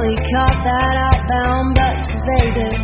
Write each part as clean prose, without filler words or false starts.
he caught that outbound bus evaded.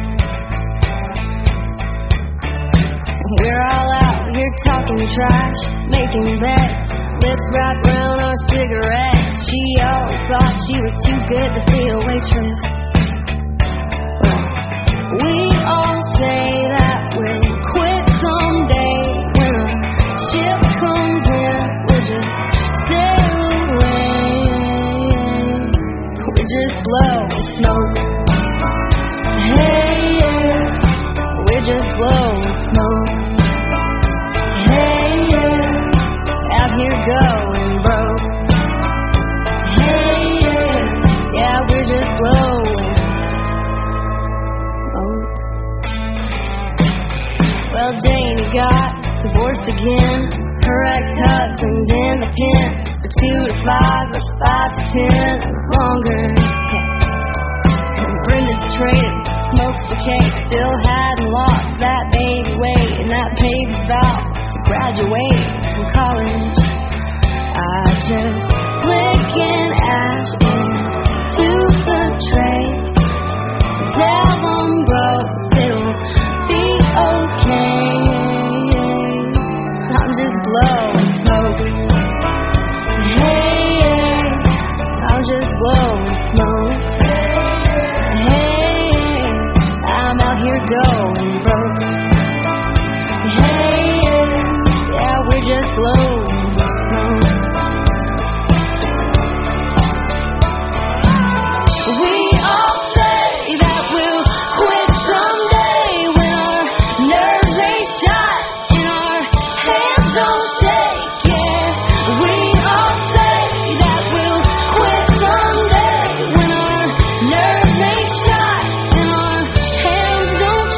We're all out here talking trash, making bets, lips wrapped around our cigarettes. She always thought she was too good to be a waitress. Well, we all say that we'll quit someday. When a ship comes in, we'll just sail away. We just blow smoke. Hey, yeah, we're just blowing smoke. Hey, yeah, out here going broke. Hey, yeah, we're just blowing smoke. Well, Janie got divorced again. Her ex-husband's in the pen. The 2 to 5 or 5 to 10 longer. And Brenda's traded smokes for cake. Still hadn't lost that baby weight. And that baby's about to graduate from college. I just flick an ash into the tray. Tell them, bro, it'll be okay. I'm just blowing smoke. Hey, I'm just blowing smoke. Hey, I'm out here going broke. Hey, yeah, we're just blowing smoke. We all say that we'll quit someday when our nerves ain't shot and our hands don't shake. Yeah, we all say that we'll quit someday when our nerves ain't shot and our hands don't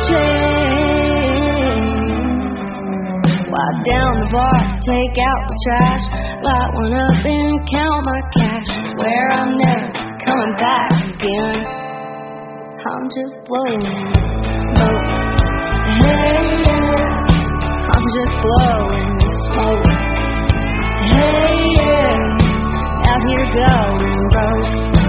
shake. Wipe down the bar, take out the trash, light one up and count my cash. Swear I'm never coming back again. I'm just blowing smoke. Hey, yeah, I'm just blowing smoke. Hey, yeah, out here going broke.